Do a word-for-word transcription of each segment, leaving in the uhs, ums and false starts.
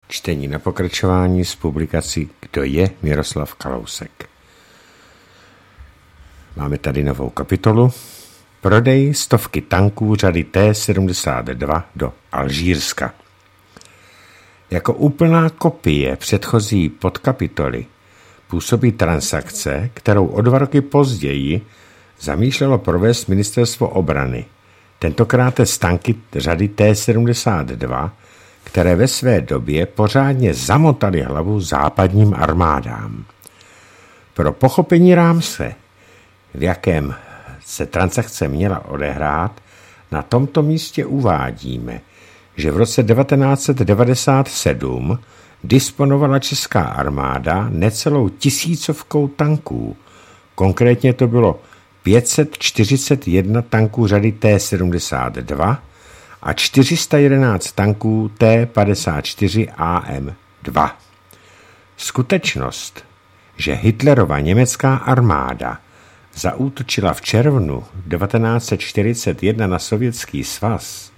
Čtení na pokračování z publikací Kdo je Miroslav Kalousek. Máme tady novou kapitolu. Prodej stovky tanků řady T sedmdesát dva do Alžírska. Jako úplná kopie předchozí podkapitoly působí transakce, kterou o dva roky později zamýšlelo provést ministerstvo obrany. Tentokrát z tanky řady T sedmdesát dva, které ve své době pořádně zamotaly hlavu západním armádám. Pro pochopení rámce, v jakém se transakce měla odehrát, na tomto místě uvádíme, že v roce devatenáct set devadesát sedm disponovala česká armáda necelou tisícovkou tanků. Konkrétně to bylo pět set čtyřicet jedna tanků řady T sedmdesát dva a čtyři sta jedenáct tanků T padesát čtyři A M dva. Skutečnost, že Hitlerova německá armáda zaútočila v červnu devatenáct set čtyřicet jedna na Sovětský svaz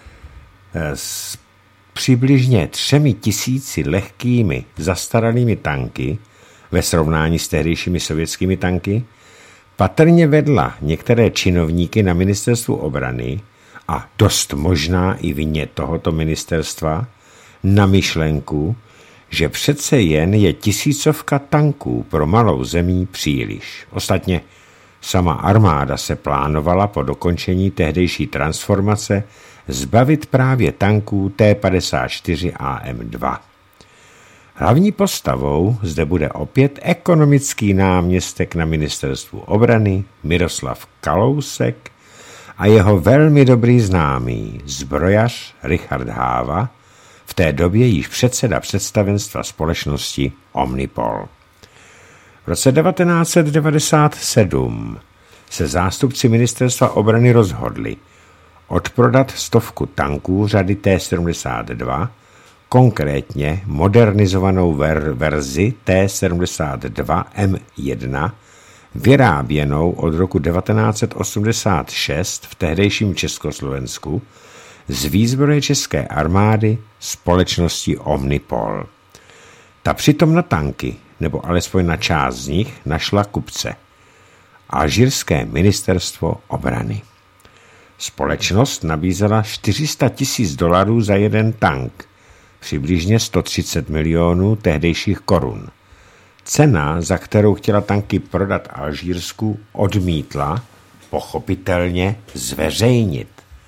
s přibližně třemi tisíci lehkými zastaralými tanky ve srovnání s tehdejšími sovětskými tanky, patrně vedla některé činovníky na ministerstvu obrany a dost možná i vině tohoto ministerstva na myšlenku, že přece jen je tisícovka tanků pro malou zemí příliš. Ostatně sama armáda se plánovala po dokončení tehdejší transformace zbavit právě tanků T padesát čtyři A M dva. Hlavní postavou zde bude opět ekonomický náměstek na ministerstvu obrany Miroslav Kalousek a jeho velmi dobrý známý zbrojař Richard Háva, v té době již předseda představenstva společnosti Omnipol. V roce devatenáct set devadesát sedm se zástupci ministerstva obrany rozhodli odprodat stovku tanků řady T sedmdesát dva, konkrétně modernizovanou ver- verzi T sedmdesát dva M jedna, vyráběnou od roku devatenáct set osmdesát šest v tehdejším Československu z výzbroje české armády společnosti Omnipol. Ta přitom na tanky, nebo alespoň na část z nich, našla kupce. Alžírské ministerstvo obrany. Společnost nabízela čtyři sta tisíc dolarů za jeden tank, přibližně sto třicet milionů tehdejších korun. Cena, za kterou chtěla tanky prodat Alžírsku, odmítla, pochopitelně, zveřejnit.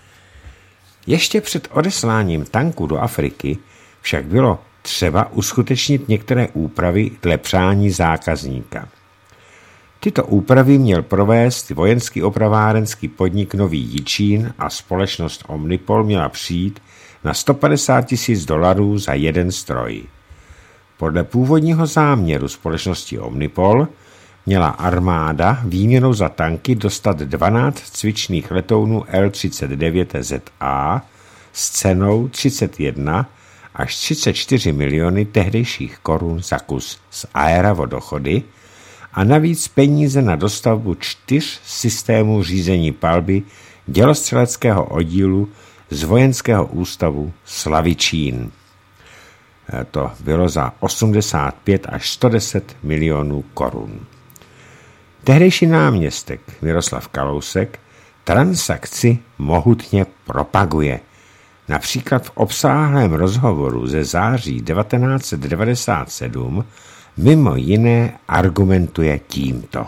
Ještě před odesláním tanků do Afriky však bylo třeba uskutečnit některé úpravy dle přání zákazníka. Tyto úpravy měl provést vojenský opravárenský podnik Nový Jičín a společnost Omnipol měla přijít na sto padesát tisíc dolarů za jeden stroj. Podle původního záměru společnosti Omnipol měla armáda výměnou za tanky dostat dvanáct cvičných letounů L třicet devět Z A s cenou třicet jedna až třicet čtyři miliony tehdejších korun za kus z aeravodochody a navíc peníze na dostavbu čtyř systémů řízení palby dělostřeleckého oddílu z vojenského ústavu Slavičín. To bylo za osmdesát pět až sto deset milionů korun. Tehdejší náměstek Miroslav Kalousek transakci mohutně propaguje. Například v obsáhlém rozhovoru ze září devatenáct set devadesát sedm mimo jiné argumentuje tímto.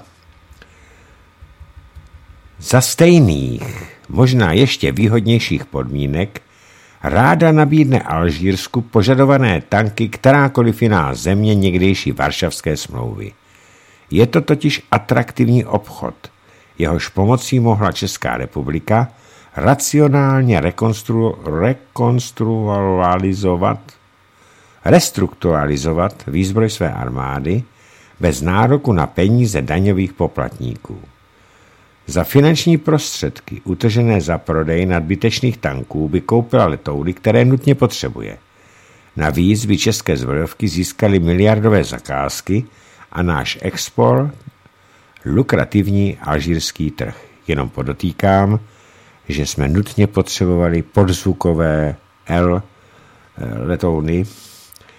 Za stejných, možná ještě výhodnějších podmínek ráda nabídne Alžírsku požadované tanky kterákoliv jiná země někdejší Varšavské smlouvy. Je to totiž atraktivní obchod, jehož pomocí mohla Česká republika racionálně rekonstru, rekonstrualizovat, restrukturalizovat výzbroj své armády bez nároku na peníze daňových poplatníků. Za finanční prostředky utržené za prodej nadbytečných tanků by koupila letouny, které nutně potřebuje. Navíc by české zbrojovky získaly miliardové zakázky a náš export lukrativní alžírský trh. Jenom podotýkám, že jsme nutně potřebovali podzvukové L letouny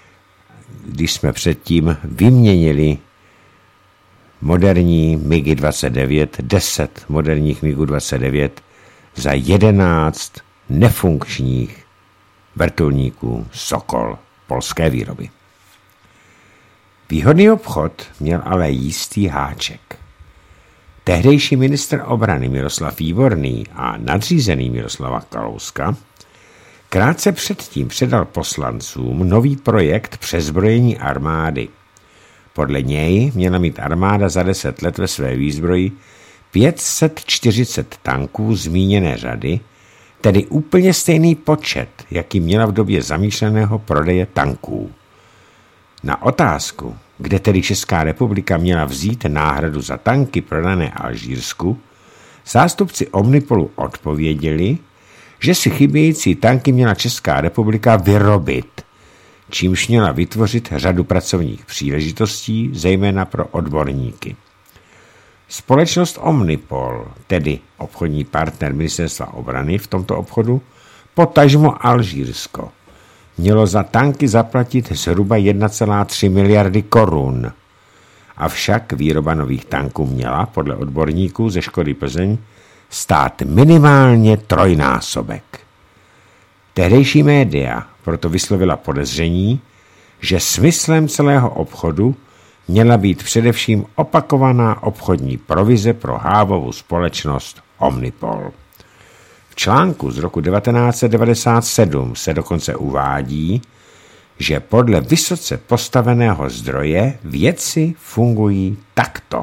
když jsme předtím vyměnili moderní MiGy dvacet devět, deset moderních MiGů dvacet devět za jedenáct nefunkčních vrtulníků Sokol polské výroby. Výhodný obchod měl ale jistý háček. Tehdejší ministr obrany Miroslav Výborný a nadřízený Miroslava Kalouska krátce předtím předal poslancům nový projekt přezbrojení armády. Podle něj měla mít armáda za deset let ve své výzbroji pět set čtyřicet tanků zmíněné řady, tedy úplně stejný počet, jaký měla v době zamýšleného prodeje tanků. Na otázku, kde tedy Česká republika měla vzít náhradu za tanky prodané Alžírsku, zástupci Omnipolu odpověděli, že si chybějící tanky měla Česká republika vyrobit, čímž měla vytvořit řadu pracovních příležitostí, zejména pro odborníky. Společnost Omnipol, tedy obchodní partner ministerstva obrany v tomto obchodu, potažmo Alžírsko, mělo za tanky zaplatit zhruba jedna celá tři miliardy korun. Avšak výroba nových tanků měla, podle odborníků ze Škody Plzeň, stát minimálně trojnásobek. Tehdejší média proto vyslovila podezření, že smyslem celého obchodu měla být především opakovaná obchodní provize pro hávovou společnost Omnipol. V článku z roku devatenáct set devadesát sedm se dokonce uvádí, že podle vysoce postaveného zdroje věci fungují takto.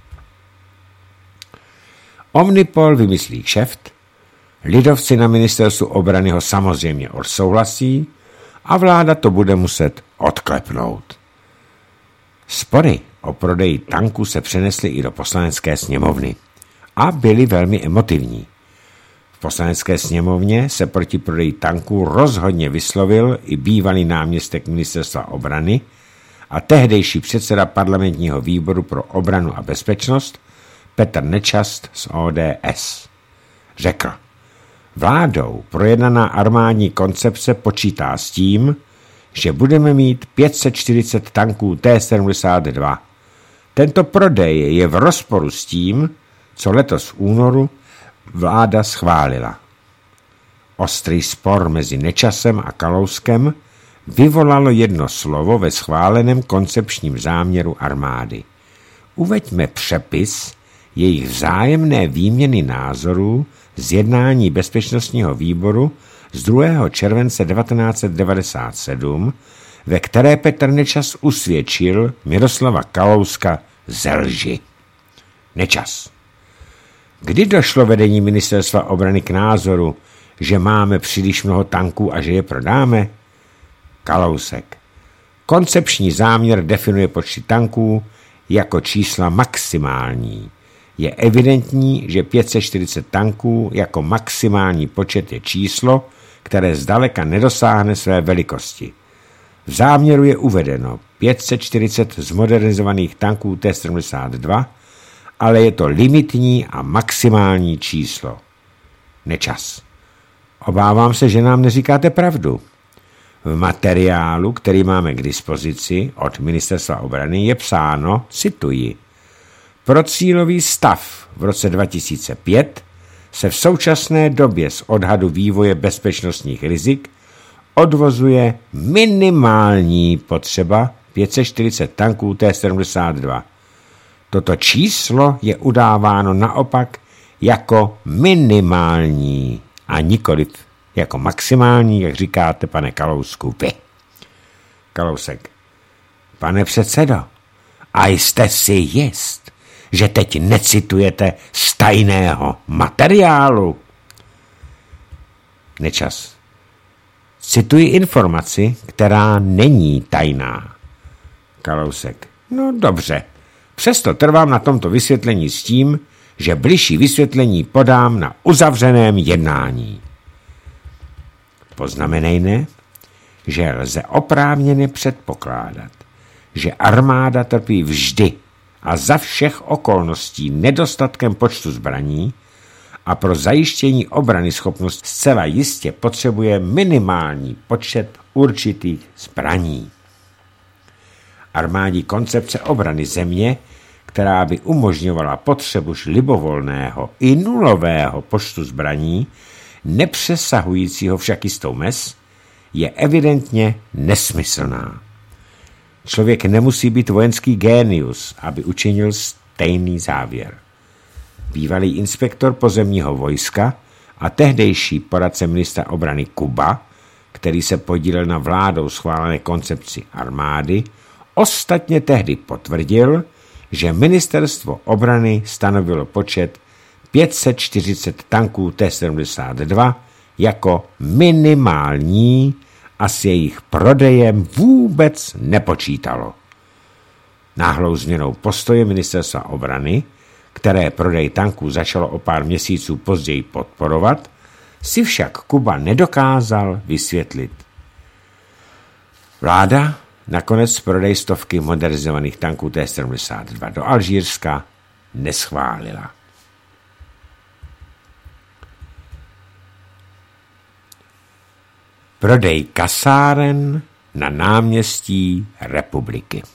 Omnipol vymyslí kšeft, lidovci na ministerstvu obrany ho samozřejmě odsouhlasí a vláda to bude muset odklepnout. Spory o prodeji tanků se přenesly i do poslanecké sněmovny a byly velmi emotivní. V poslanecké sněmovně se proti prodeji tanků rozhodně vyslovil i bývalý náměstek ministerstva obrany a tehdejší předseda parlamentního výboru pro obranu a bezpečnost Petr Nečas z O D S. Řekl, vládou projednaná armádní koncepce počítá s tím, že budeme mít pět set čtyřicet tanků T sedmdesát dva. Tento prodej je v rozporu s tím, co letos v únoru vláda schválila. Ostrý spor mezi Nečasem a Kalouskem vyvolalo jedno slovo ve schváleném koncepčním záměru armády. Uveďme přepis jejich vzájemné výměny názorů z jednání bezpečnostního výboru z druhého července devatenáct set devadesát sedm, ve které Petr Nečas usvědčil Miroslava Kalouska ze lži. Nečas. Kdy došlo vedení ministerstva obrany k názoru, že máme příliš mnoho tanků a že je prodáme? Kalousek. Koncepční záměr definuje počty tanků jako čísla maximální. Je evidentní, že pět set čtyřicet tanků jako maximální počet je číslo, které zdaleka nedosáhne své velikosti. V záměru je uvedeno pět set čtyřicet zmodernizovaných tanků T sedmdesát dva, ale je to limitní a maximální číslo. Nečas. Obávám se, že nám neříkáte pravdu. V materiálu, který máme k dispozici od ministerstva obrany, je psáno, cituji, pro cílový stav v roce dva tisíce pět se v současné době z odhadu vývoje bezpečnostních rizik odvozuje minimální potřeba pět set čtyřicet tanků T sedmdesát dva. Toto číslo je udáváno naopak jako minimální a nikoliv jako maximální, jak říkáte, pane Kalousku, vy. Kalousek. Pane předsedo, a jste si jist, že teď necitujete z tajného materiálu? Nečas. Cituji informaci, která není tajná. Kalousek. No dobře. Přesto trvám na tomto vysvětlení s tím, že bližší vysvětlení podám na uzavřeném jednání. Poznamenejme, že lze oprávněně předpokládat, že armáda trpí vždy a za všech okolností nedostatkem počtu zbraní a pro zajištění obrany schopnost zcela jistě potřebuje minimální počet určitých zbraní. armádí koncepce obrany země, která by umožňovala potřebu libovolného i nulového počtu zbraní, nepřesahujícího však jistou mez, je evidentně nesmyslná. Člověk nemusí být vojenský génius, aby učinil stejný závěr. Bývalý inspektor pozemního vojska a tehdejší poradce ministra obrany Kuba, který se podílel na vládou schválené koncepci armády, ostatně tehdy potvrdil, že ministerstvo obrany stanovilo počet pět set čtyřicet tanků T sedmdesát dva jako minimální a s jejich prodejem vůbec nepočítalo. Náhlou změnou postoje ministerstva obrany, které prodej tanků začalo o pár měsíců později podporovat, si však Kuba nedokázal vysvětlit. Vláda nakonec prodej stovky modernizovaných tanků T sedmdesát dva do Alžírska neschválila. Prodej kasáren na náměstí Republiky.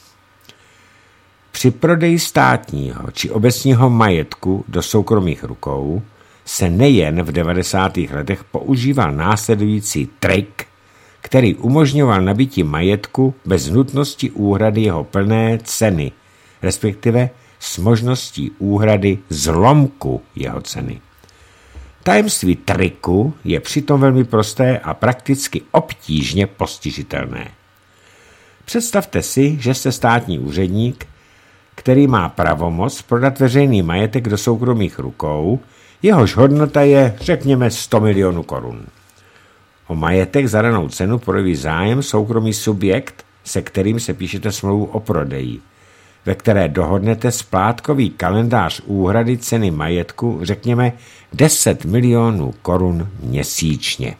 Při prodeji státního či obecního majetku do soukromých rukou se nejen v devadesátých letech používal následující trik, který umožňoval nabití majetku bez nutnosti úhrady jeho plné ceny, respektive s možností úhrady zlomku jeho ceny. Tajemství triku je přitom velmi prosté a prakticky obtížně postižitelné. Představte si, že jste státní úředník, který má pravomoc prodat veřejný majetek do soukromých rukou, jehož hodnota je, řekněme, sto milionů korun. O majetek za danou cenu projeví zájem soukromý subjekt, se kterým se píšete smlouvu o prodeji, ve které dohodnete splátkový kalendář úhrady ceny majetku, řekněme, deset milionů korun měsíčně.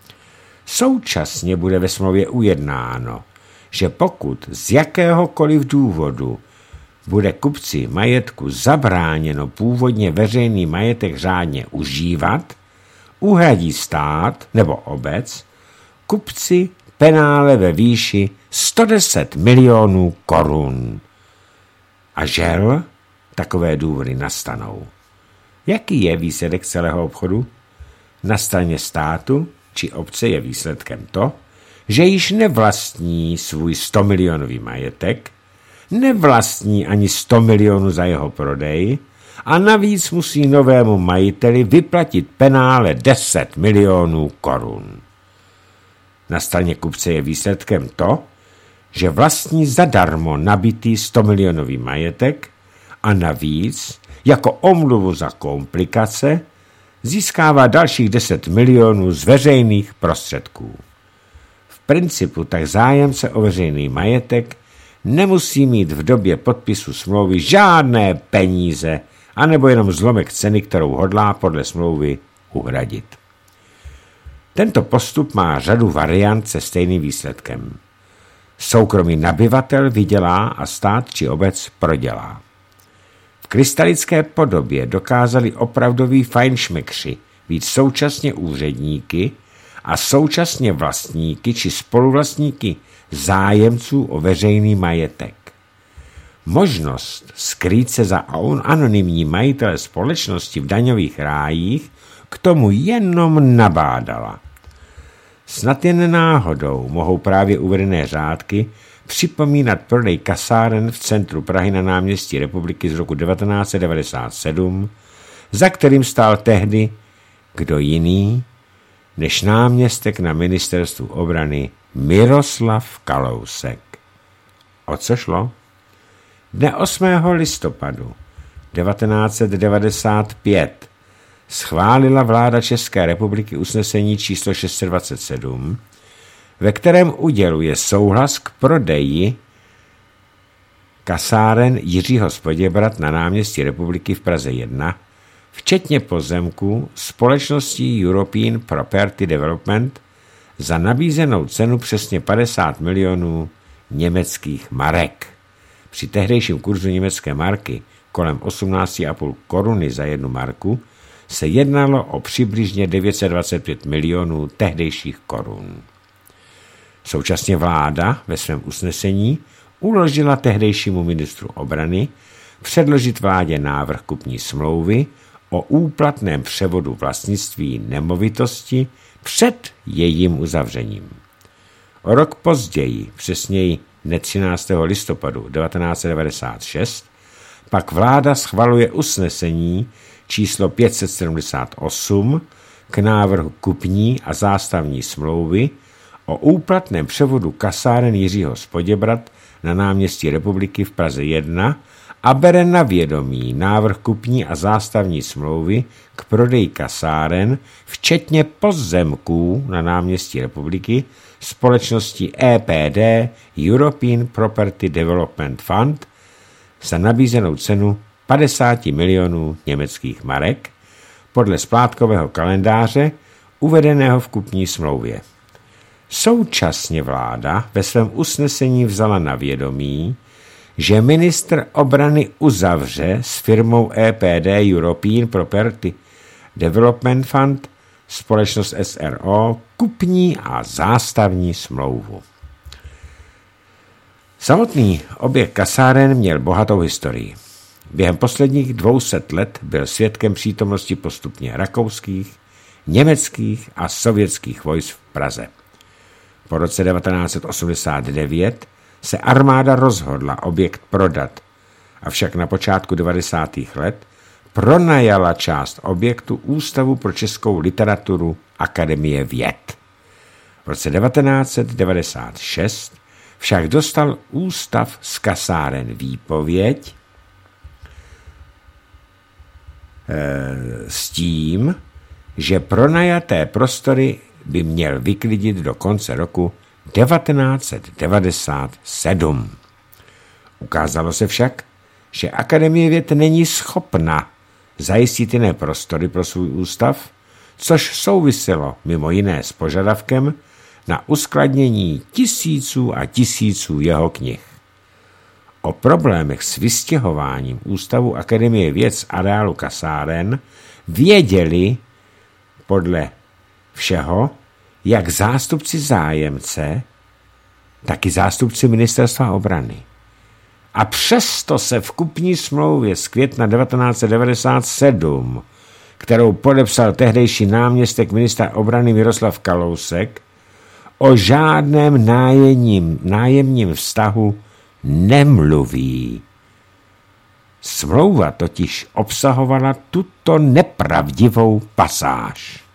Současně bude ve smlouvě ujednáno, že pokud z jakéhokoliv důvodu bude kupci majetku zabráněno původně veřejný majetek řádně užívat, uhradí stát nebo obec kupci penále ve výši sto deset milionů korun. A žel, takové důvody nastanou. Jaký je výsledek celého obchodu? Na straně státu či obce je výsledkem to, že již nevlastní svůj sto milionový majetek, nevlastní ani sto milionů za jeho prodej a navíc musí novému majiteli vyplatit penále deset milionů korun. Na straně kupce je výsledkem to, že vlastní zadarmo nabitý sto milionový majetek a navíc, jako omluvu za komplikace, získává dalších deset milionů z veřejných prostředků. V principu tak zájemce o veřejný majetek nemusí mít v době podpisu smlouvy žádné peníze, anebo jenom zlomek ceny, kterou hodlá podle smlouvy uhradit. Tento postup má řadu variant se stejným výsledkem. Soukromý nabyvatel vydělá a stát či obec prodělá. V krystalické podobě dokázali opravdoví fajnšmekři být současně úředníky a současně vlastníky či spoluvlastníky zájemců o veřejný majetek. Možnost skrýt se za anonymní majitele společnosti v daňových rájích k tomu jenom nabádala. Snad jen náhodou mohou právě uvedené řádky připomínat prodej kasáren v centru Prahy na náměstí Republiky z roku devatenáct set devadesát sedm, za kterým stál tehdy kdo jiný než náměstek na ministerstvu obrany Miroslav Kalousek. O co šlo? Dne osmého listopadu devatenáct set devadesát pět schválila vláda České republiky usnesení číslo šest set dvacet sedm, ve kterém uděluje souhlas k prodeji kasáren Jiřího Spoděbrat na náměstí Republiky v Praze jedna, včetně pozemku společností European Property Development za nabízenou cenu přesně padesát milionů německých marek. Při tehdejším kurzu německé marky kolem osmnáct celá pět koruny za jednu marku se jednalo o přibližně devět set dvacet pět milionů tehdejších korun. Současně vláda ve svém usnesení uložila tehdejšímu ministru obrany předložit vládě návrh kupní smlouvy o úplatném převodu vlastnictví nemovitosti před jejím uzavřením. O rok později, přesněji dne třináctého listopadu devatenáct set devadesát šest, pak vláda schvaluje usnesení číslo pět set sedmdesát osm k návrhu kupní a zástavní smlouvy o úplatném převodu kasáren Jiřího z Poděbrad na náměstí Republiky v Praze jedna a bere na vědomí návrh kupní a zástavní smlouvy k prodeji kasáren, včetně pozemků na náměstí Republiky, společnosti E P D European Property Development Fund za nabízenou cenu padesát milionů německých marek podle splátkového kalendáře uvedeného v kupní smlouvě. Současně vláda ve svém usnesení vzala na vědomí, že ministr obrany uzavře s firmou E P D European Property Development Fund, společnost S R O, kupní a zástavní smlouvu. Samotný objekt kasáren měl bohatou historii. Během posledních dvou set let byl svědkem přítomnosti postupně rakouských, německých a sovětských vojsk v Praze. Po roce devatenáct set osmdesát devět se armáda rozhodla objekt prodat, avšak na počátku devadesátých let pronajala část objektu Ústavu pro českou literaturu Akademie věd. V roce devatenáct set devadesát šest však dostal ústav z kasáren výpověď e, s tím, že pronajaté prostory by měl vyklidit do konce roku devatenáct set devadesát sedm. Ukázalo se však, že Akademie věd není schopna zajistit jiné prostory pro svůj ústav, což souviselo mimo jiné s požadavkem na uskladnění tisíců a tisíců jeho knih. O problémech s vystěhováním Ústavu Akademie věd z areálu kasáren věděli podle všeho jak zástupci zájemce, tak i zástupci ministerstva obrany. A přesto se v kupní smlouvě z května devatenáct set devadesát sedm, kterou podepsal tehdejší náměstek ministra obrany Miroslav Kalousek, o žádném nájemním, nájemním vztahu nemluví. Smlouva totiž obsahovala tuto nepravdivou pasáž.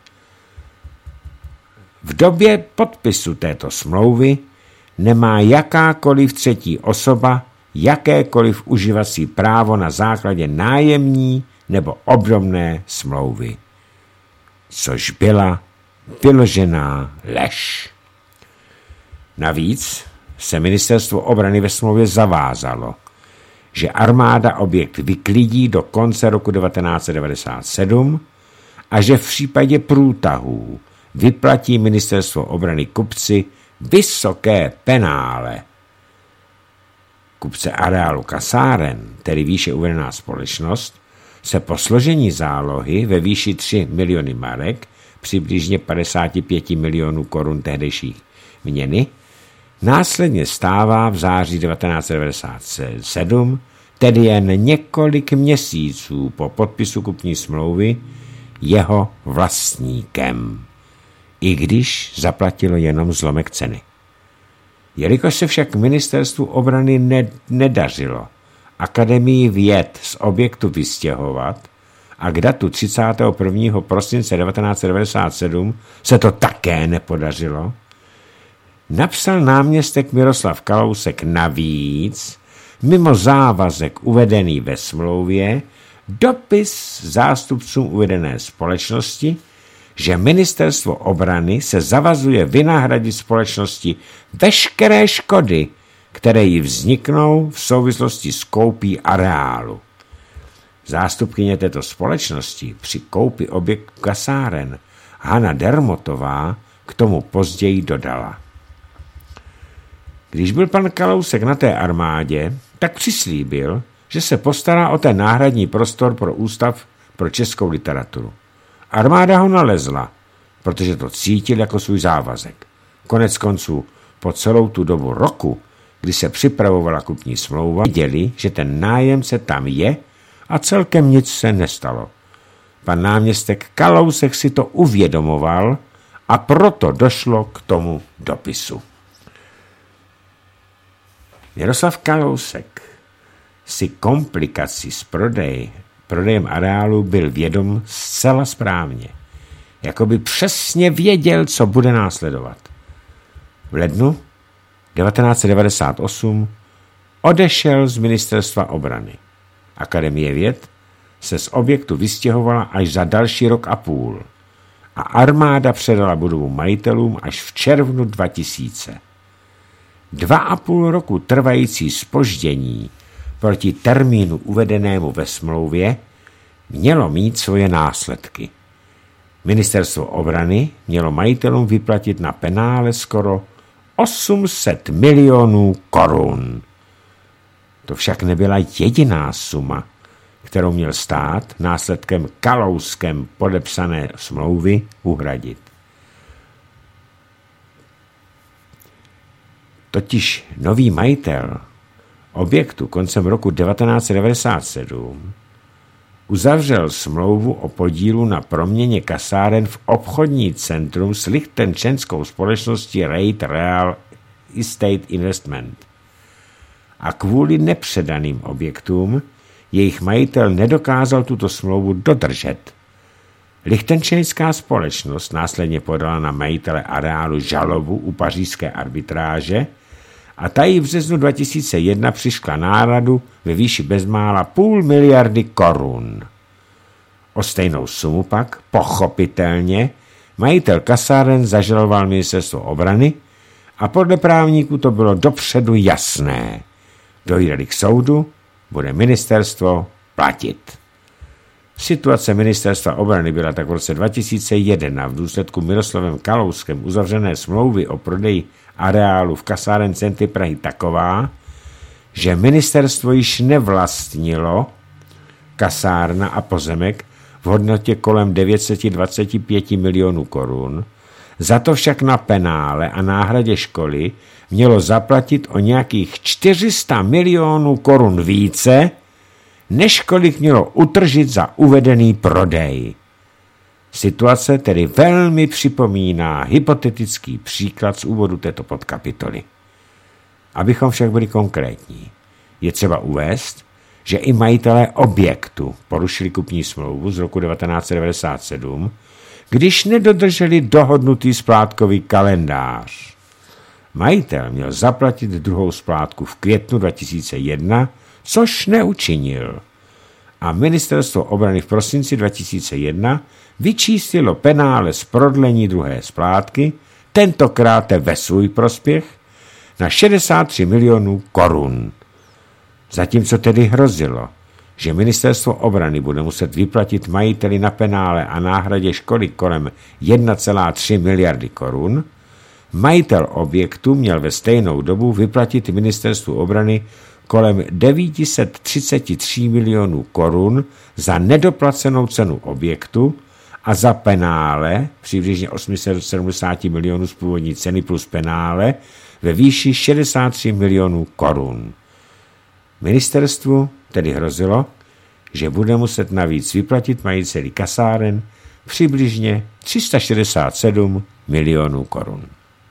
V době podpisu této smlouvy nemá jakákoliv třetí osoba jakékoliv užívací právo na základě nájemní nebo obdobné smlouvy, což byla vyložená lež. Navíc se ministerstvo obrany ve smlouvě zavázalo, že armáda objekt vyklidí do konce roku devatenáct set devadesát sedm a že v případě průtahů vyplatí ministerstvo obrany kupci vysoké penále. Kupce areálu kasáren, tedy výše uvedená společnost, se po složení zálohy ve výši tři miliony marek, přibližně padesát pět milionů korun tehdejší měny, následně stává v září devatenáct set devadesát sedm, tedy jen několik měsíců po podpisu kupní smlouvy, jeho vlastníkem, i když zaplatilo jenom zlomek ceny. Jelikož se však ministerstvu obrany ne- nedařilo Akademii věd z objektu vystěhovat a k datu třicátého prvního prosince devatenáct set devadesát sedm se to také nepodařilo, napsal náměstek Miroslav Kalousek navíc, mimo závazek uvedený ve smlouvě, dopis zástupcům uvedené společnosti, že ministerstvo obrany se zavazuje vynahradit společnosti veškeré škody, které jí vzniknou v souvislosti s koupí areálu. Zástupkyně této společnosti při koupi objektu kasáren Hana Dermotová k tomu později dodala. Když byl pan Kalousek na té armádě, tak přislíbil, že se postará o ten náhradní prostor pro Ústav pro českou literaturu. Armáda ho nalezla, protože to cítil jako svůj závazek. Konec konců po celou tu dobu roku kdy se připravovala kupní smlouva, viděli, že ten nájemce tam je a celkem nic se nestalo. Pan náměstek Kalousek si to uvědomoval a proto došlo k tomu dopisu. Miroslav Kalousek si komplikací s prodej, prodejem areálu byl vědom zcela správně. Jakoby přesně věděl, co bude následovat. V lednu devatenáct set devadesát osm odešel z ministerstva obrany. Akademie věd se z objektu vystěhovala až za další rok a půl a armáda předala budovu majitelům až v červnu dva tisíce. Dva a půl roku trvající zpoždění proti termínu uvedenému ve smlouvě mělo mít svoje následky. Ministerstvo obrany mělo majitelům vyplatit na penále skoro osm set milionů korun. To však nebyla jediná suma, kterou měl stát následkem Kalouskem podepsané smlouvy uhradit. Totiž nový majitel objektu koncem roku devatenáct set devadesát sedm uzavřel smlouvu o podílu na proměně kasáren v obchodní centrum s lichtenštejnskou společností Reit Real Estate Investment. A kvůli nepředaným objektům jejich majitel nedokázal tuto smlouvu dodržet. Lichtenštejnská společnost následně podala na majitele areálu žalobu u pařížské arbitráže a ta jí v březnu dva tisíce jedna přišla náradu ve výši bezmála půl miliardy korun. O stejnou sumu pak, pochopitelně, majitel kasáren zažaloval ministerstvo obrany a podle právníků to bylo dopředu jasné. Dojde k soudu, bude ministerstvo platit. Situace ministerstva obrany byla tak v roce dva tisíce jedna v důsledku Miroslavem Kalouskem uzavřené smlouvy o prodeji areálu v kasáren centry Prahy taková, že ministerstvo již nevlastnilo kasárna a pozemek v hodnotě kolem devět set dvacet pět milionů korun, za to však na penále a náhradě školy mělo zaplatit o nějakých čtyři sta milionů korun více, než kolik mělo utržit za uvedený prodej. Situace tedy velmi připomíná hypotetický příklad z úvodu této podkapitoly. Abychom však byli konkrétní, je třeba uvést, že i majitelé objektu porušili kupní smlouvu z roku devatenáct set devadesát sedm, když nedodrželi dohodnutý splátkový kalendář. Majitel měl zaplatit druhou splátku v květnu dva tisíce jedna, což neučinil. A ministerstvo obrany v prosinci dva tisíce jedna vyčíslilo penále z prodlení druhé splátky, tentokrát ve svůj prospěch, na šedesát tři milionů korun. Zatímco tedy hrozilo, že ministerstvo obrany bude muset vyplatit majiteli na penále a náhradě škody kolem jedna celá tři miliardy korun, majitel objektu měl ve stejnou dobu vyplatit ministerstvu obrany kolem devět set třicet tři milionů korun za nedoplacenou cenu objektu a za penále přibližně osm set sedmdesát milionů z původní ceny plus penále ve výši šedesát tři milionů korun. Ministerstvu tedy hrozilo, že bude muset navíc vyplatit majiteli kasáren přibližně tři sta šedesát sedm milionů korun.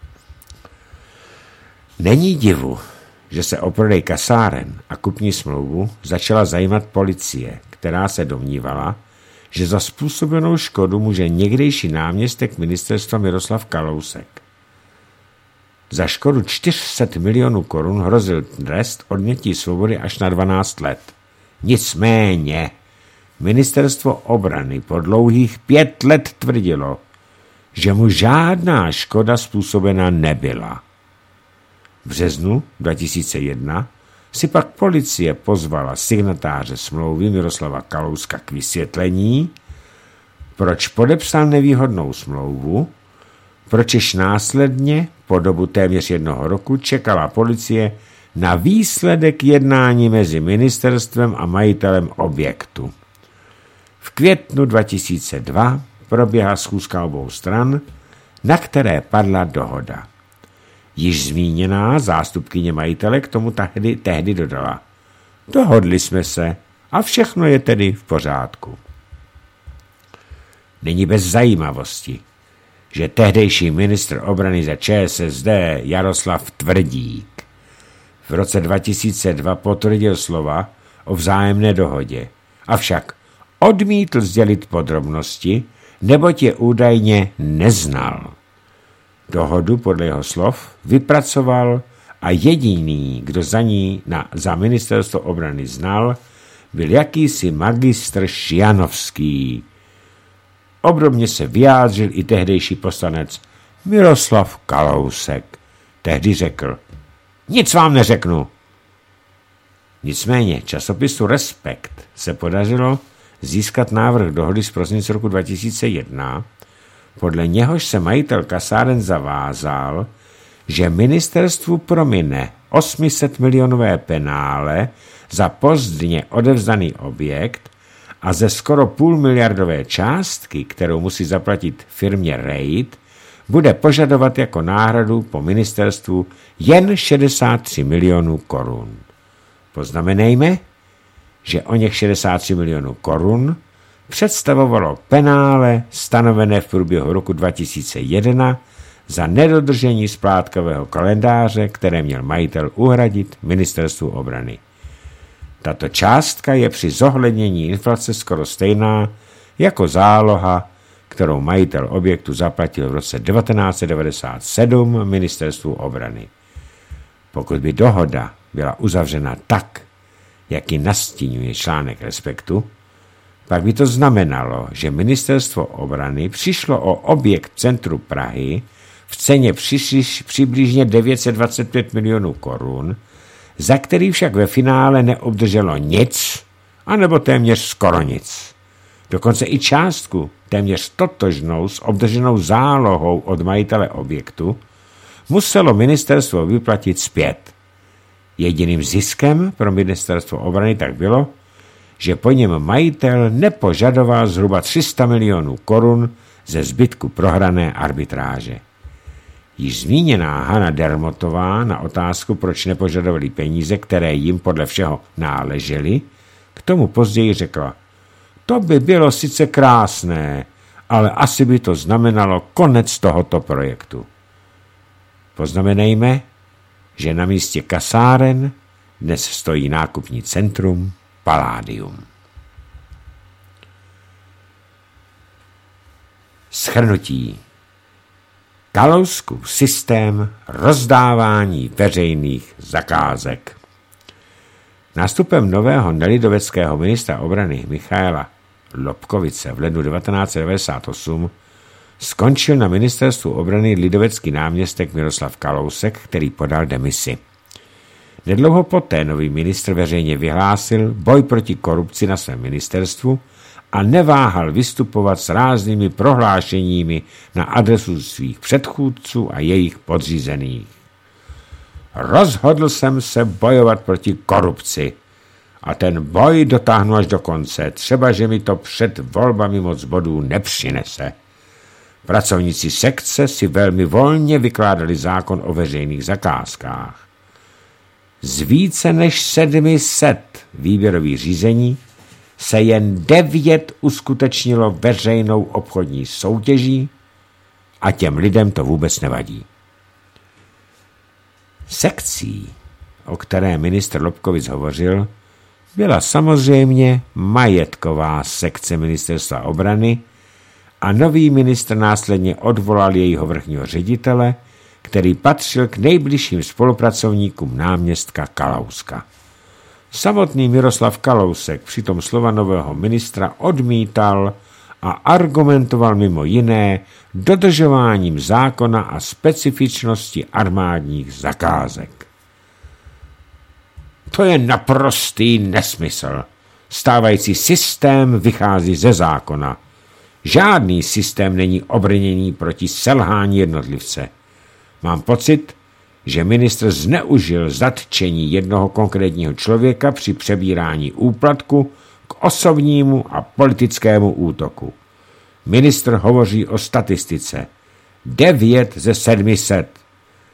Není divu, že se o prodej kasáren a kupní smlouvu začala zajímat policie, která se domnívala, že za způsobenou škodu může někdejší náměstek ministerstva Miroslav Kalousek. Za škodu čtyři sta milionů korun hrozil trest odnětí svobody až na dvanáct let. Nicméně ministerstvo obrany po dlouhých pět let tvrdilo, že mu žádná škoda způsobena nebyla. V březnu dva tisíce jedna si pak policie pozvala signatáře smlouvy Miroslava Kalouska k vysvětlení, proč podepsal nevýhodnou smlouvu, pročež následně po dobu téměř jednoho roku čekala policie na výsledek jednání mezi ministerstvem a majitelem objektu. V květnu dva tisíce dva proběhla schůzka obou stran, na které padla dohoda. Již zmíněná zástupkyně majitele k tomu tehdy, tehdy dodala. Dohodli jsme se a všechno je tedy v pořádku. Není bez zajímavosti, že tehdejší ministr obrany za ČSSD Jaroslav Tvrdík v roce dva tisíce dva potvrdil slova o vzájemné dohodě, avšak odmítl sdělit podrobnosti, neboť je údajně neznal. Dohodu podle jeho slov vypracoval a jediný, kdo za ní na, za ministerstvo obrany znal, byl jakýsi magistr Šijanovský. Obdobně se vyjádřil i tehdejší poslanec Miroslav Kalousek. Tehdy řekl, nic vám neřeknu. Nicméně časopisu Respekt se podařilo získat návrh dohody z prosince roku dva tisíce jedna, podle něhož se majitel kasáren zavázal, že ministerstvu promine osm set milionové penále za pozdně odevzdaný objekt a ze skoro půlmiliardové částky, kterou musí zaplatit firmě Reit, bude požadovat jako náhradu po ministerstvu jen šedesát tři milionů korun. Poznamenejme, že o něch šedesát tři milionů korun představovalo penále stanovené v průběhu roku dva tisíce jedna za nedodržení splátkového kalendáře, které měl majitel uhradit ministerstvu obrany. Tato částka je při zohlednění inflace skoro stejná jako záloha, kterou majitel objektu zaplatil v roce devatenáct set devadesát sedm ministerstvu obrany. Pokud by dohoda byla uzavřena tak, jak ji nastínuje článek Respektu, pak by to znamenalo, že ministerstvo obrany přišlo o objekt v centru Prahy v ceně přišliš přibližně devět set dvacet pět milionů korun, za který však ve finále neobdrželo nic, anebo téměř skoro nic. Dokonce i částku, téměř totožnou s obdrženou zálohou od majitele objektu, muselo ministerstvo vyplatit zpět. Jediným ziskem pro ministerstvo obrany tak bylo, že po něm majitel nepožadoval zhruba tři sta milionů korun ze zbytku prohrané arbitráže. Již zmíněná Hana Dermotová na otázku, proč nepožadovali peníze, které jim podle všeho náležely, k tomu později řekla, to by bylo sice krásné, ale asi by to znamenalo konec tohoto projektu. Poznamenejme, že na místě kasáren dnes stojí nákupní centrum Palladium. Shrnutí. Kalouskův systém rozdávání veřejných zakázek. Nástupem nového nelidoveckého ministra obrany Michaela Lobkovice v lednu devatenáct set devadesát osm skončil na ministerstvu obrany lidovecký náměstek Miroslav Kalousek, který podal demisi. Nedlouho poté nový ministr veřejně vyhlásil boj proti korupci na svém ministerstvu a neváhal vystupovat s ráznými prohlášeními na adresu svých předchůdců a jejich podřízených. Rozhodl jsem se bojovat proti korupci a ten boj dotáhnu až do konce, třeba že mi to před volbami moc bodů nepřinese. Pracovníci sekce si velmi volně vykládali zákon o veřejných zakázkách. Z více než sedmi set výběrových řízení se jen devět uskutečnilo veřejnou obchodní soutěží a těm lidem to vůbec nevadí. Sekcí, o které ministr Lobkovic hovořil, byla samozřejmě majetková sekce ministerstva obrany a nový ministr následně odvolal jejího vrchního ředitele, který patřil k nejbližším spolupracovníkům náměstka Kalouska. Samotný Miroslav Kalousek přitom slova nového ministra odmítal a argumentoval mimo jiné dodržováním zákona a specifičnosti armádních zakázek. To je naprostý nesmysl. Stávající systém vychází ze zákona. Žádný systém není obrněný proti selhání jednotlivce. Mám pocit, že ministr zneužil zatčení jednoho konkrétního člověka při přebírání úplatku k osobnímu a politickému útoku. Ministr hovoří o statistice. Devět ze sedmi set.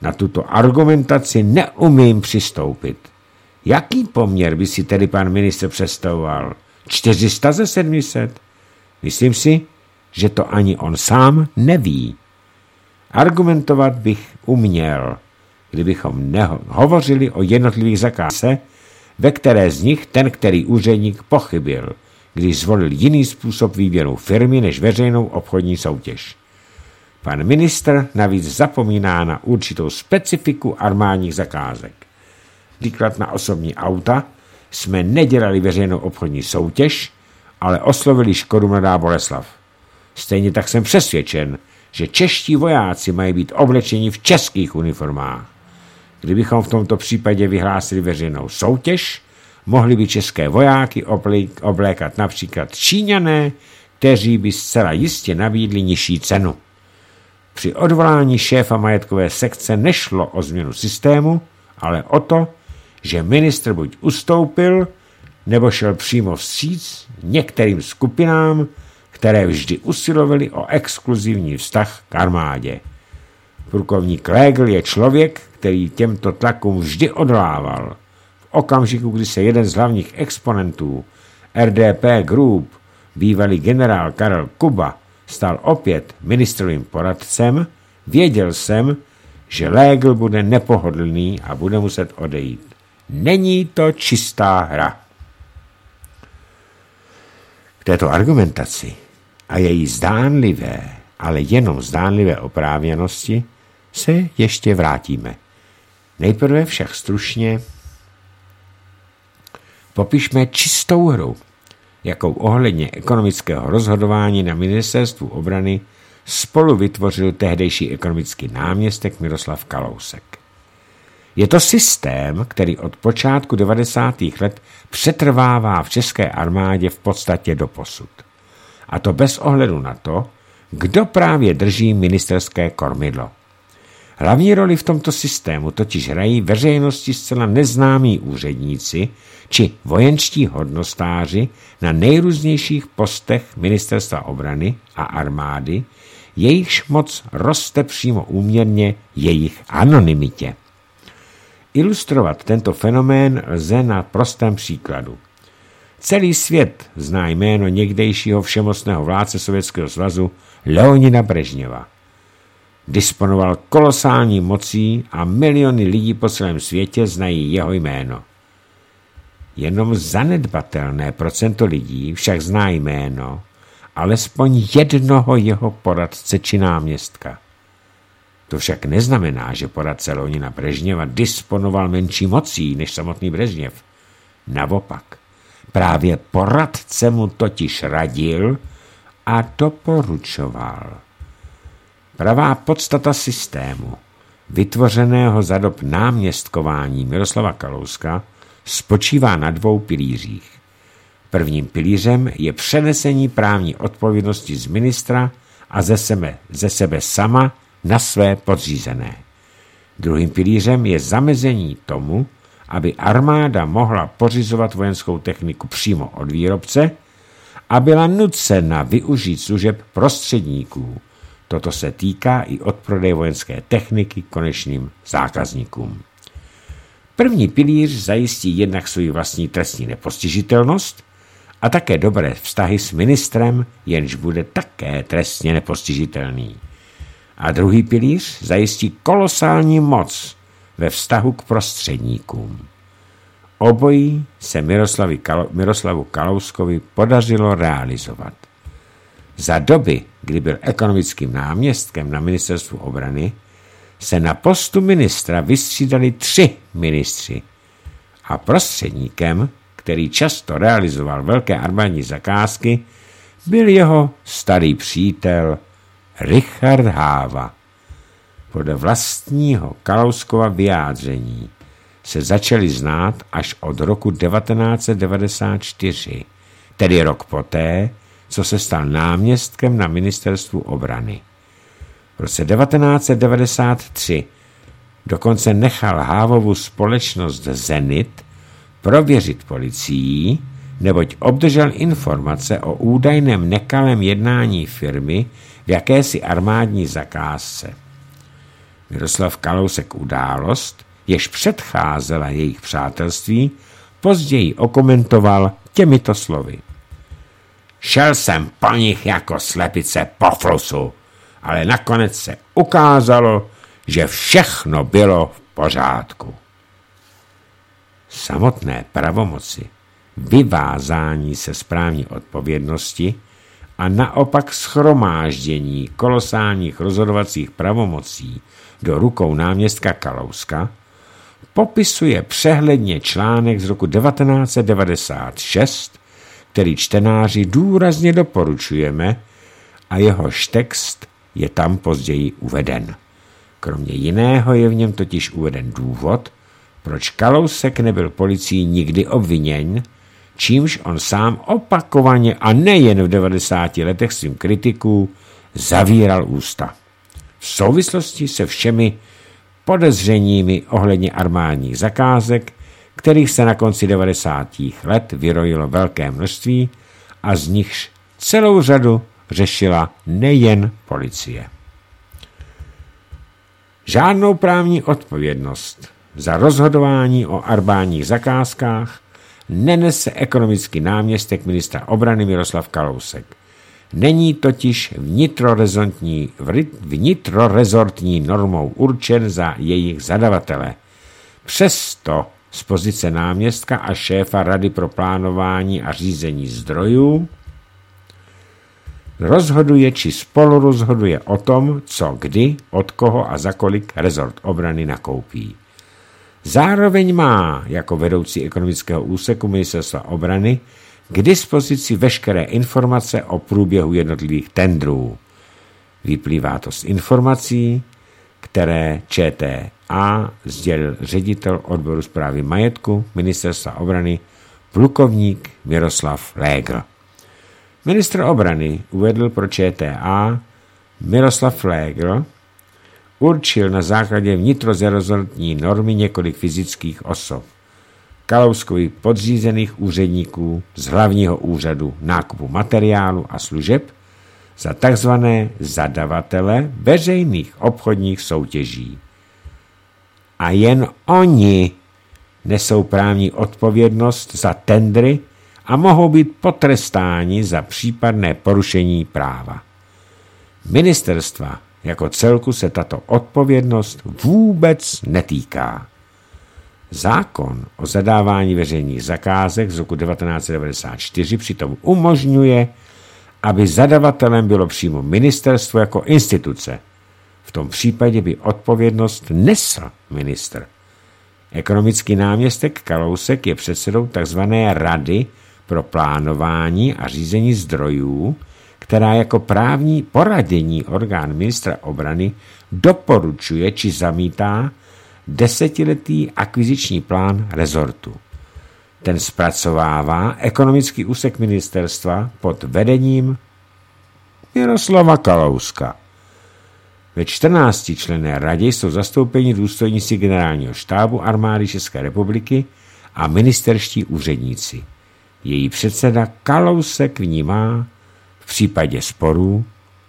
Na tuto argumentaci neumím přistoupit. Jaký poměr by si tedy pan ministr představoval? čtyři sta ze sedmi set? Myslím si, že to ani on sám neví. Argumentovat bych uměl, kdybychom hovořili o jednotlivých zakázkách, ve které z nich ten, který úředník pochybil, když zvolil jiný způsob výběru firmy než veřejnou obchodní soutěž. Pan ministr navíc zapomíná na určitou specifiku armádních zakázek. Příklad na osobní auta jsme nedělali veřejnou obchodní soutěž, ale oslovili Škodu Mladá Boleslav. Stejně tak jsem přesvědčen, že čeští vojáci mají být oblečeni v českých uniformách. Kdybychom v tomto případě vyhlásili veřejnou soutěž, mohli by české vojáky oblékat například Číňané, kteří by zcela jistě nabídli nižší cenu. Při odvolání šéfa majetkové sekce nešlo o změnu systému, ale o to, že ministr buď ustoupil, nebo šel přímo vstříc některým skupinám, které vždy usilovaly o exkluzivní vztah k armádě. Plukovník Légl je člověk, který těmto tlakům vždy odolával. V okamžiku, kdy se jeden z hlavních exponentů R D P Group, bývalý generál Karel Kuba, stal opět ministrovým poradcem, věděl jsem, že Légl bude nepohodlný a bude muset odejít. Není to čistá hra. K této argumentaci a její zdánlivé, ale jenom zdánlivé oprávněnosti se ještě vrátíme. Nejprve však stručně popišme čistou hru, jakou ohledně ekonomického rozhodování na ministerstvu obrany spolu vytvořil tehdejší ekonomický náměstek Miroslav Kalousek. Je to systém, který od počátku devadesátých let přetrvává v české armádě v podstatě doposud. A to bez ohledu na to, kdo právě drží ministerské kormidlo. Hlavní roli v tomto systému totiž hrají veřejnosti zcela neznámí úředníci či vojenští hodnostáři na nejrůznějších postech ministerstva obrany a armády, jejichž moc roste přímo úměrně jejich anonymitě. Ilustrovat tento fenomén lze na prostém příkladu. Celý svět zná jméno někdejšího všemocného vládce Sovětského svazu Leonida Brežněva. Disponoval kolosální mocí a miliony lidí po celém světě znají jeho jméno. Jenom zanedbatelné procento lidí však zná jméno alespoň jednoho jeho poradce či náměstka. To však neznamená, že poradce Leonida Brežněva disponoval menší mocí než samotný Brežněv. Naopak, právě poradce mu totiž radil a doporučoval. Pravá podstata systému, vytvořeného za dob náměstkování Miroslava Kalouska, spočívá na dvou pilířích. Prvním pilířem je přenesení právní odpovědnosti z ministra a ze sebe, ze sebe sama na své podřízené. Druhým pilířem je zamezení tomu, aby armáda mohla pořizovat vojenskou techniku přímo od výrobce a byla nucena využít služeb prostředníků. Toto se týká i odprodeje vojenské techniky konečným zákazníkům. První pilíř zajistí jednak svou vlastní trestní nepostižitelnost a také dobré vztahy s ministrem, jenž bude také trestně nepostižitelný. A druhý pilíř zajistí kolosální moc ve vztahu k prostředníkům. Obojí se Miroslavi Kalo, Miroslavu Kalouskovi podařilo realizovat. Za doby, kdy byl ekonomickým náměstkem na ministerstvu obrany, se na postu ministra vystřídali tři ministři a prostředníkem, který často realizoval velké armádní zakázky, byl jeho starý přítel Richard Háva. Podle vlastního Kalouskova vyjádření se začali znát až od roku devatenáct set devadesát čtyři, tedy rok poté, co se stal náměstkem na ministerstvu obrany. V roce devatenáct set devadesát tři dokonce nechal Hávovu společnost Zenit prověřit policií, neboť obdržel informace o údajném nekalém jednání firmy v jakési armádní zakázce. Miroslav Kalousek událost, jež předcházela jejich přátelství, později okomentoval těmito slovy. Šel jsem po nich jako slepice po flusu, ale nakonec se ukázalo, že všechno bylo v pořádku. Samotné pravomoci, vyvázání se správní odpovědnosti a naopak shromáždění kolosálních rozhodovacích pravomocí do rukou náměstka Kalouska popisuje přehledně článek z roku devatenáct set devadesát šest, který čtenáři důrazně doporučujeme a jehož text je tam později uveden. Kromě jiného je v něm totiž uveden důvod, proč Kalousek nebyl policií nikdy obviněn, čímž on sám opakovaně a nejen v devadesáti letech svým kritiků zavíral ústa. V souvislosti se všemi podezřeními ohledně armádních zakázek, kterých se na konci devadesátých let vyrojilo velké množství a z nichž celou řadu řešila nejen policie. Žádnou právní odpovědnost za rozhodování o armádních zakázkách nenese ekonomický náměstek ministra obrany Miroslav Kalousek. Není totiž vnitrorezortní, vnitrorezortní normou určen za jejich zadavatele. Přesto z pozice náměstka a šéfa Rady pro plánování a řízení zdrojů rozhoduje či spolurozhoduje o tom, co kdy, od koho a za kolik rezort obrany nakoupí. Zároveň má jako vedoucí ekonomického úseku ministerstva obrany k dispozici veškeré informace o průběhu jednotlivých tendrů. Vyplývá to z informací, které ČTA sdělil ředitel odboru správy majetku ministerstva obrany plukovník Miroslav Légl. Ministr obrany uvedl pro ČTA Miroslav Légl určil na základě vnitrorezortní normy několik fyzických osob, Kalouskových podřízených úředníků z hlavního úřadu nákupu materiálu a služeb za takzvané zadavatele veřejných obchodních soutěží. A jen oni nesou právní odpovědnost za tendry a mohou být potrestáni za případné porušení práva. Ministerstva jako celku se tato odpovědnost vůbec netýká. Zákon o zadávání veřejných zakázek z roku devatenáct set devadesát čtyři přitom umožňuje, aby zadavatelem bylo přímo ministerstvo jako instituce. V tom případě by odpovědnost nesl ministr. Ekonomický náměstek Kalousek je předsedou tzv. Rady pro plánování a řízení zdrojů, která jako právní poradění orgán ministra obrany doporučuje či zamítá desetiletý akviziční plán rezortu. Ten zpracovává ekonomický úsek ministerstva pod vedením Miroslava Kalouska. Ve čtrnáctičlenné radě jsou zastoupeni důstojníci generálního štábu armády České republiky a ministerští úředníci. Její předseda Kalousek vnímá v případě sporů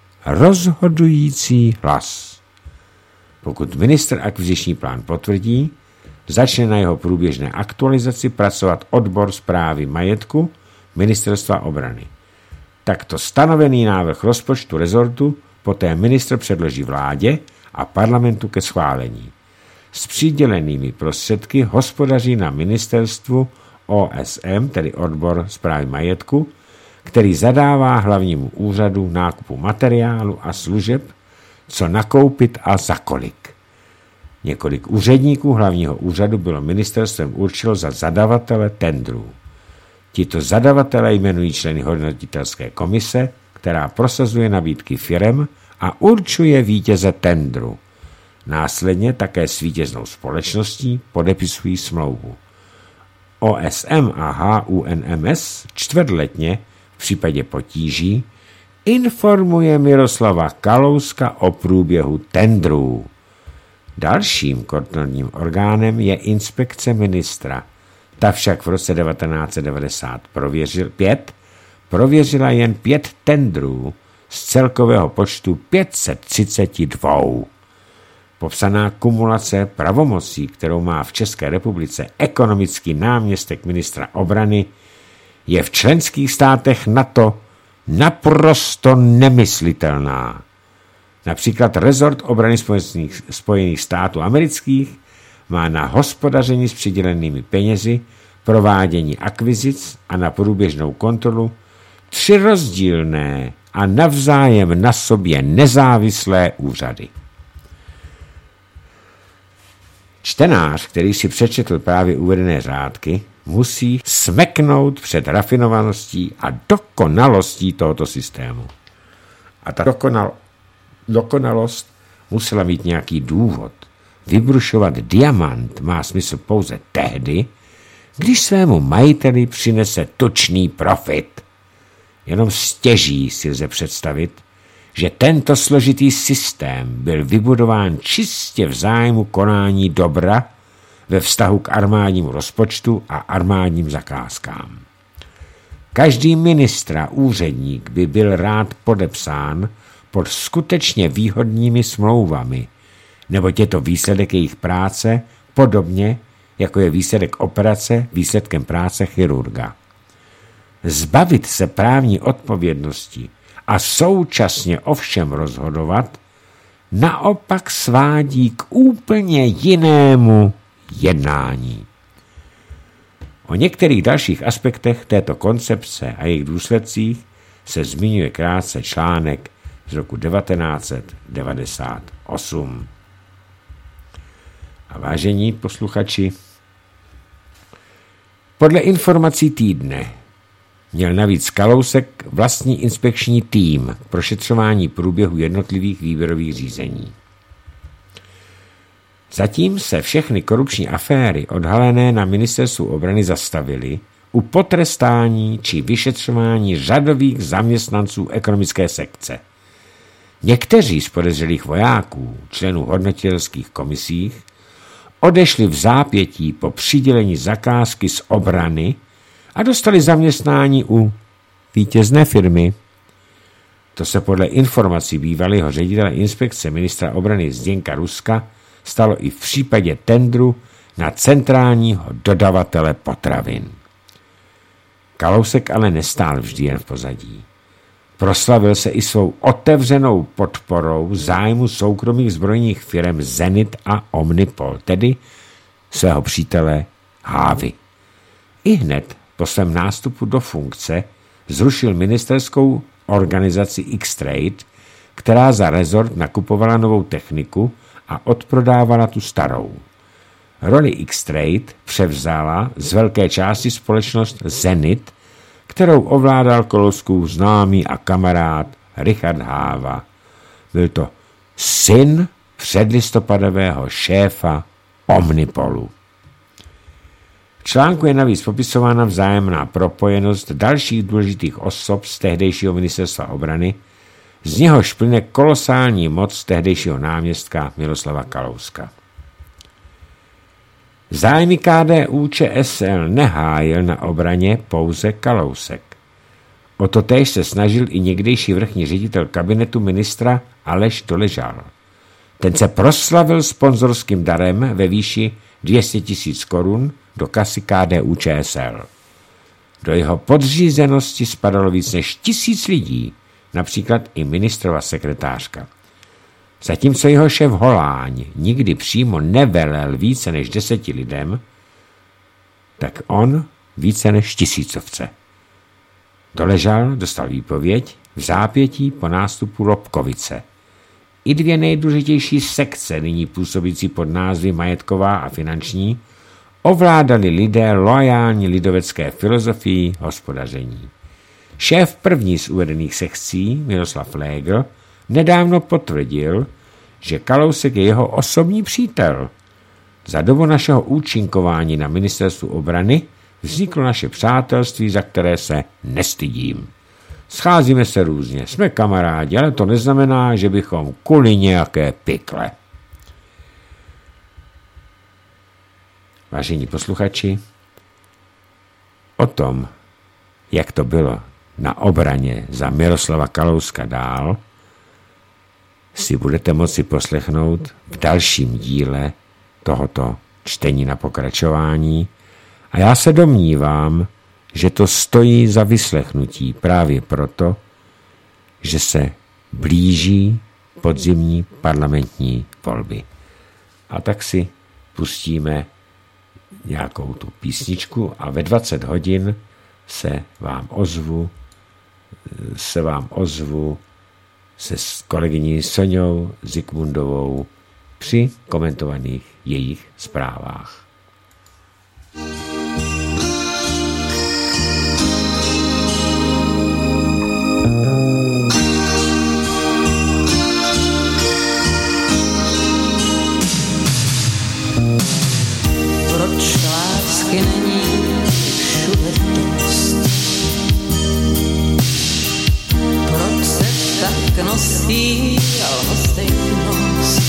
rozhodující hlas. Pokud ministr akviziční plán potvrdí, začne na jeho průběžné aktualizaci pracovat odbor správy majetku ministerstva obrany. Takto stanovený návrh rozpočtu rezortu poté ministr předloží vládě a parlamentu ke schválení. S přidělenými prostředky hospodaří na ministerstvu O S M, tedy odbor správy majetku, který zadává hlavnímu úřadu nákupu materiálu a služeb, co nakoupit a za kolik. Několik úředníků hlavního úřadu bylo ministerstvem určilo za zadavatele tendrů. Tito zadavatelé jmenují členy hodnotitelské komise, která prosazuje nabídky firem a určuje vítěze tendru. Následně také s vítěznou společností podepisují smlouvu. O S M a H U N M S čtvrtletně v případě potíží informuje Miroslava Kalouska o průběhu tendrů. Dalším kontrolním orgánem je inspekce ministra. Ta však v roce devatenáct set devadesát pět prověřila jen pět tendrů z celkového počtu pět set třicet dva. popsaná kumulace pravomocí, kterou má v České republice ekonomický náměstek ministra obrany, je v členských státech NATO naprosto nemyslitelná. Například rezort obrany Spojených, Spojených států amerických má na hospodaření s přidělenými penězi, provádění akvizic a na průběžnou kontrolu tři rozdílné a navzájem na sobě nezávislé úřady. Čtenář, který si přečetl právě uvedené řádky, musí smeknout před rafinovaností a dokonalostí tohoto systému. A ta dokonal, dokonalost musela mít nějaký důvod. Vybrušovat diamant má smysl pouze tehdy, když svému majiteli přinese tučný profit. Jenom stěží si lze představit, že tento složitý systém byl vybudován čistě v zájmu konání dobra ve vztahu k armádnímu rozpočtu a armádním zakázkám. Každý ministr a úředník by byl rád podepsán pod skutečně výhodnými smlouvami, neboť je to výsledek jejich práce, podobně jako je výsledek operace výsledkem práce chirurga. Zbavit se právní odpovědnosti a současně ovšem rozhodovat naopak svádí k úplně jinému jednání. O některých dalších aspektech této koncepce a jejich důsledcích se zmiňuje krátce článek z roku devatenáct set devadesát osm. A vážení posluchači, podle informací týdne měl navíc Kalousek vlastní inspekční tým k prošetřování průběhu jednotlivých výběrových řízení. Zatím se všechny korupční aféry odhalené na ministerstvu obrany zastavily u potrestání či vyšetřování řadových zaměstnanců ekonomické sekce. Někteří z podezřelých vojáků, členů hodnotitelských komisích, odešli v zápětí po přidělení zakázky z obrany a dostali zaměstnání u vítězné firmy. To se podle informací bývalého ředitele inspekce ministra obrany Zdeňka Ruska stalo i v případě tendru na centrálního dodavatele potravin. Kalousek ale nestál vždy jen v pozadí. Proslavil se i svou otevřenou podporou zájmu soukromých zbrojních firm Zenit a Omnipol, tedy svého přítele Hávy. I hned po svém nástupu do funkce zrušil ministerskou organizaci X-Trade, která za rezort nakupovala novou techniku a odprodávala tu starou. Roli X-Trade převzala z velké části společnost Zenit, kterou ovládal Kalouskův známý a kamarád Richard Háva. Byl to syn předlistopadového šéfa Omnipolu. V článku je navíc popisována vzájemná propojenost dalších důležitých osob z tehdejšího ministerstva obrany, z něhož plyne kolosální moc tehdejšího náměstka Miroslava Kalouska. Zájmy K D U Č S L nehájil na obraně pouze Kalousek. O to též se snažil i někdejší vrchní ředitel kabinetu ministra Aleš Doležal. Ten se proslavil sponzorským darem ve výši dvě stě tisíc korun do kasy K D U Č S L. Do jeho podřízenosti spadalo víc než tisíc lidí, například i ministrova sekretářka. Zatímco jeho šéf Holáň nikdy přímo nevelel více než deseti lidem, tak on více než tisícovce. Doležal dostal výpověď v zápětí po nástupu Lobkovice. I dvě nejdůležitější sekce, nyní působící pod názvy majetková a finanční, ovládali lidé loajální lidovecké filozofii hospodaření. Šéf první z uvedených sekcí, Miroslav Légl, nedávno potvrdil, že Kalousek je jeho osobní přítel. Za dobu našeho účinkování na ministerstvu obrany vzniklo naše přátelství, za které se nestydím. Scházíme se různě, jsme kamarádi, ale to neznamená, že bychom kuli nějaké pikle. Vážení posluchači, o tom, jak to bylo na obraně za Miroslava Kalouska dál, si budete moci poslechnout v dalším díle tohoto čtení na pokračování. A já se domnívám, že to stojí za vyslechnutí právě proto, že se blíží podzimní parlamentní volby. A tak si pustíme nějakou tu písničku a ve dvacet hodin se vám ozvu, se vám ozvu se s kolegyní Soňou Zikmundovou při komentovaných jejich zprávách. Proč lásky není všude dost? Proč se tak nosí lhostejnost?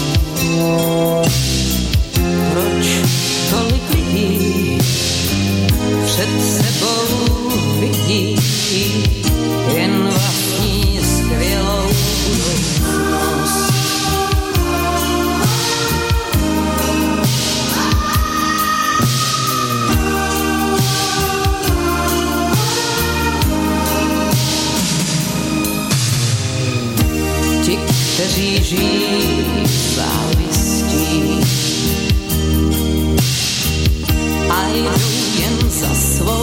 Proč tolik lidí před sebou vidí jen vlastní skvělou budoucnost? Ti, kteří žijí v závistí a jdou jen za svou